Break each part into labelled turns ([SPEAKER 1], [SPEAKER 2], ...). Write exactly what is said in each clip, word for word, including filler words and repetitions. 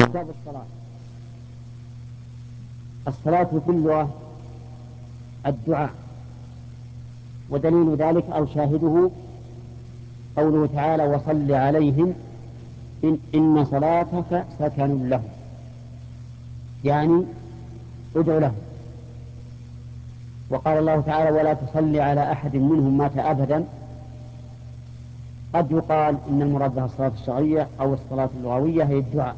[SPEAKER 1] كتاب الصلاة. الصلاة في اللغة الدعاء، ودليل ذلك أو شاهده قوله تعالى: وصل عليهم إن, إن صلاتك سكن لهم، يعني ادعو لهم. وقال الله تعالى: ولا تصل على أحد منهم مات أبدا. قد يقال إن المراد بها الصلاة الشرعية أو الصلاة اللغوية هي الدعاء.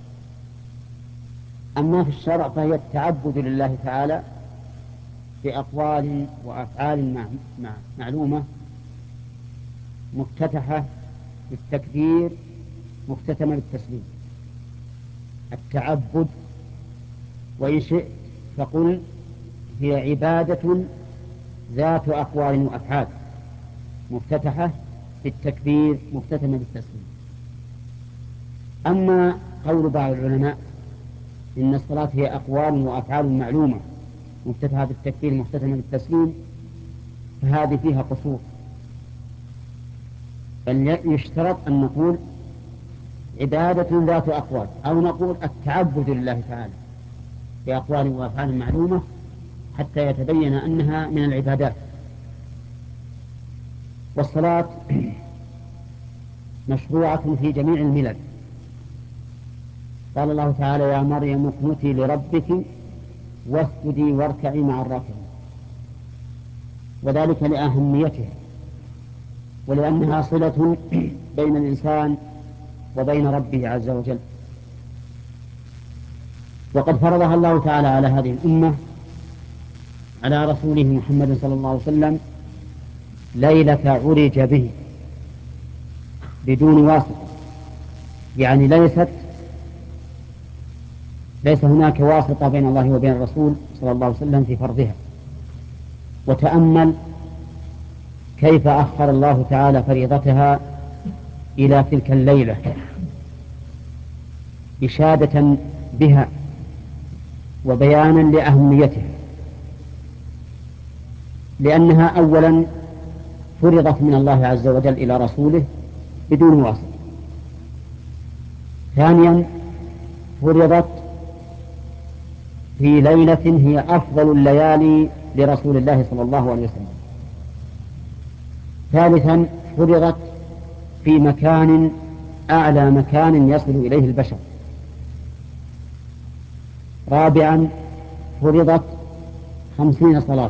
[SPEAKER 1] أما في الشرع فهي التعبد لله تعالى بأقوال وأفعال معلومة، مفتتحة بالتكبير مختتمة بالتسليم. التعبد، وإن شئت فقل هي عبادة ذات أقوال وأفعال مفتتحة بالتكبير مختتمة بالتسليم. أما قول بعض العلماء إن الصلاة هي أقوال وأفعال معلومة مفتتحة بالتكبير مختتمة بالتسليم، فهذه فيها قصور. بل يشترط أن نقول عبادة ذات أقوال، أو نقول التعبد لله تعالى بأقوال وأفعال معلومة حتى يتبين أنها من العبادات. والصلاة مشروعة في جميع الملل. قال الله تعالى: يا مريم اقنتي لربك واسجدي واركعي مع الراكعين. وذلك لأهميته، ولأنها صلة بين الإنسان وبين ربه عز وجل. وقد فرضها الله تعالى على هذه الأمة على رسوله محمد صلى الله عليه وسلم ليلة عرج به بدون واسطة، يعني ليست ليس هناك واسطة بين الله وبين الرسول صلى الله عليه وسلم في فرضها. وتأمل كيف أخر الله تعالى فريضتها إلى تلك الليلة إشادة بها وبيانا لأهميتها، لأنها أولا فرضت من الله عز وجل إلى رسوله بدون واسطة. ثانيا فرضت في ليلة هي أفضل الليالي لرسول الله صلى الله عليه وسلم. ثالثا فرضت في مكان أعلى مكان يصل إليه البشر. رابعا فرضت خمسين صلاة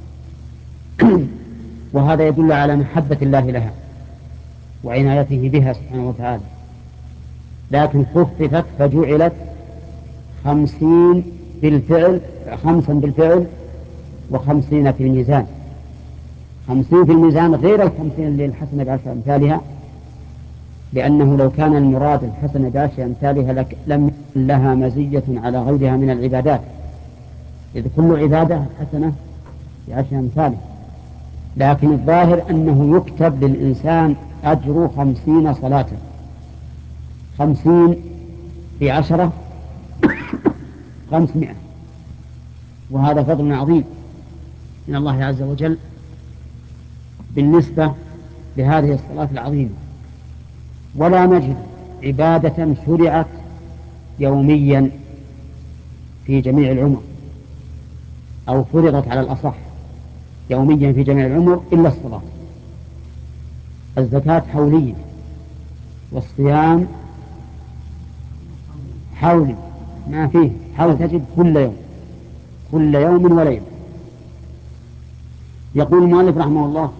[SPEAKER 1] وهذا يدل على محبة الله لها وعنايته بها سبحانه وتعالى، لكن خففت فجعلت خمسين بالفعل، خمسا بالفعل وخمسين في الميزان. خمسين في الميزان غير الخمسين للحسنة بعشر أمثالها، لأنه لو كان المراد الحسنة بعشر أمثالها لم يكن لها مزية على غيرها من العبادات، إذ كل عبادة حسنة بعشر أمثالها. لكن الظاهر أنه يكتب للإنسان أجر خمسين صلاة. خمسين في عشرة خمسمائة، وهذا فضل عظيم من الله عز وجل بالنسبة لهذه الصلاة العظيمة. ولا نجد عبادة شرعت يوميا في جميع العمر أو فرضت على الأصح يوميا في جميع العمر إلا الصلاة. الزكاة حولية، والصيام حولي ما فيه حول، تجد كل يوم كل يوم وليلة. يقول المؤلف رحمه الله: